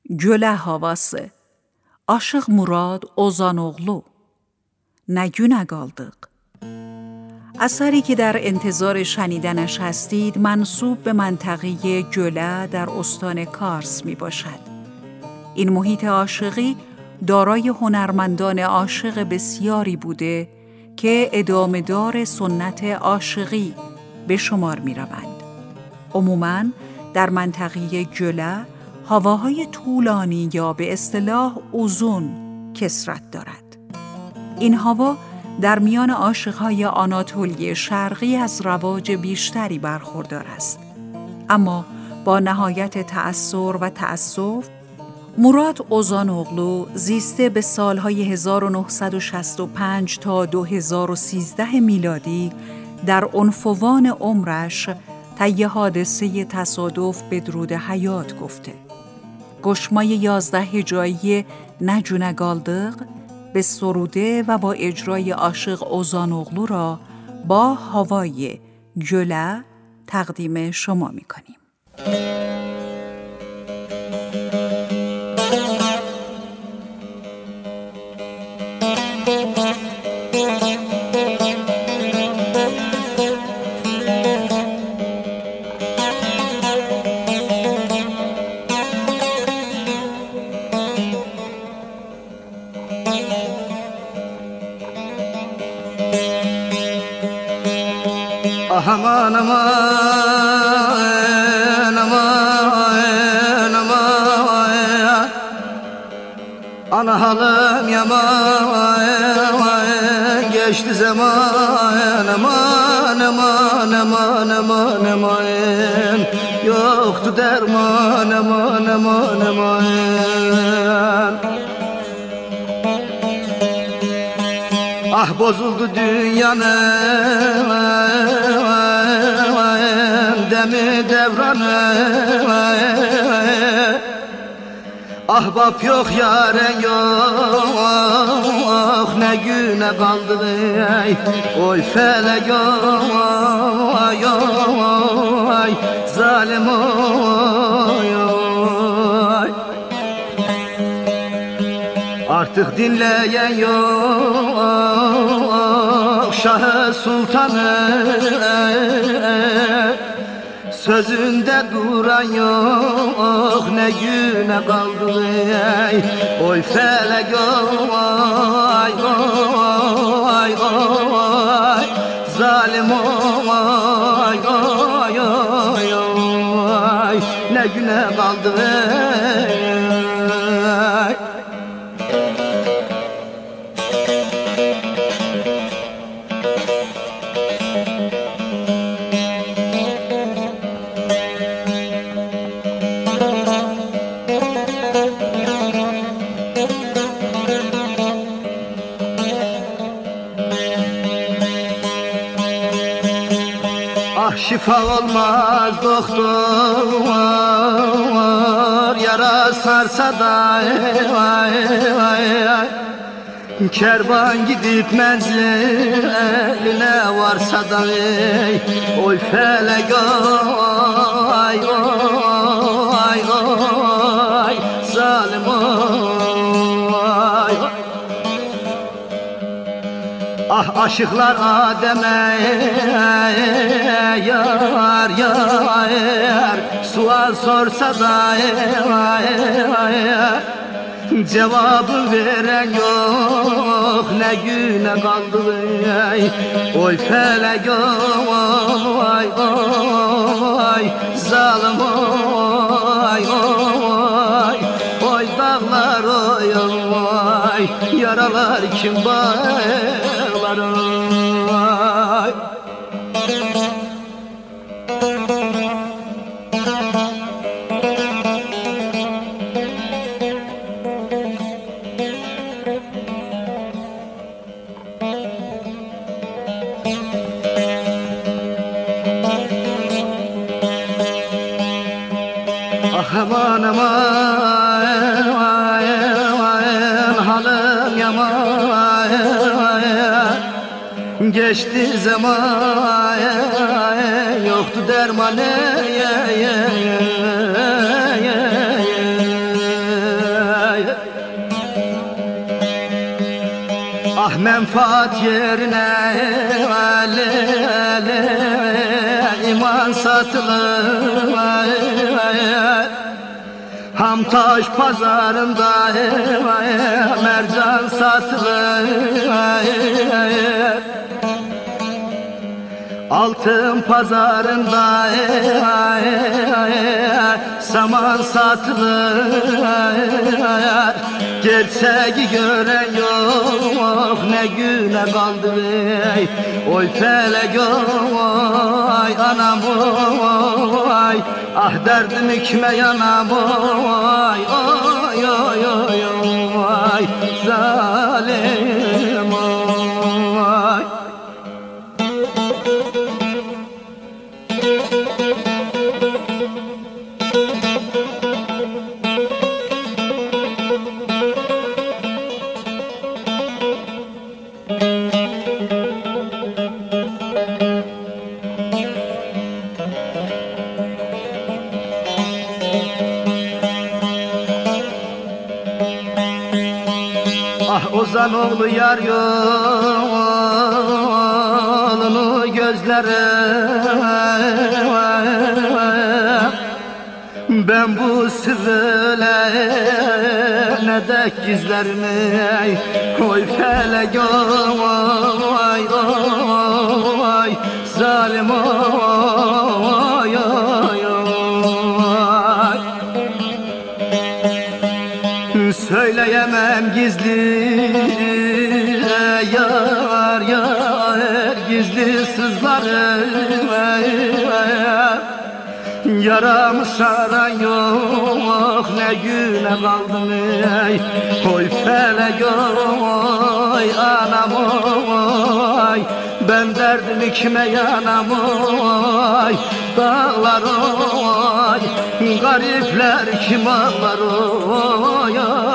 Gölə havası. Aşıq Murad Ozanoğlu. نگونه قالدق. اثری که در انتظار شنیدنش هستید منسوب به منطقه گله در استان کارس می باشد. این محیط عاشقی دارای هنرمندان عاشق بسیاری بوده که ادامه‌دار سنت عاشقی به شمار می روند. عموماً در منطقه گله هواهای طولانی یا به اصطلاح اوزون کثرت دارد. این هوا در میان عاشق‌های آناتولی شرقی از رواج بیشتری برخوردار است. اما با نهایت تأثر و تأسف، مراد اوزانوغلو زیسته به سالهای 1965 تا 2013 میلادی در عنفوان عمرش طی حادثه تصادف به درود حیات گفته. گشمای 11 هجایی نگونه قالدق به سروده و با اجرای عاشق اوزانوغلو را با هوای گله تقدیم شما می کنیم. Aman aman aman aman ana halim yaman geçti zaman aman aman aman aman aman yoktu derman aman aman aman ah bozuldu dünyanın demi devranı ahbap yok yaren yok ne güne kaldı oy felek oy oy zalim oy oy artık dinleyen yok Şah-ı Sultan'ı sözünde duran yok ne güne kaldı oy felek oy oy oy zalim oy oy oy oy ne güne kaldı şifa olmaz doktor yara sarsa da kervan gidip menziline varsa da oy felek oy oy oy zalim oy ah aşıklar Adem'e yar yar sual sorsa da cevabı veren yok ne güne kaldı oy felek oy oy zalim oy oy oy dağlar oy oy yaralar kim bağlar oy aman aman halim yaman geçti zaman yoktu dermanı Ah menfaat yerine iman satılır. Hamtaş pazarında mercan satılır. Altın pazarında saman satılır. Gerçeği gören yok, ne güne kaldı ey. Oy felek oy anam oy, ah derdim kime yanam oy, oy oy oy oy, zalim oy. Ah Ozan oğlu yar yolunu gözlerim. Ben bu sırrı ne de gizlerim ey. Oy felek oy oy, zalim oy oy oy. Söyleyemem gizli yar yar, gizli sızlarım. Yaramı saran yok, ne güne kaldım ey. Oy felek oy anam oy, ben derdimi kime yanam oy. Dağlar oy, garipler kim ağlar oy.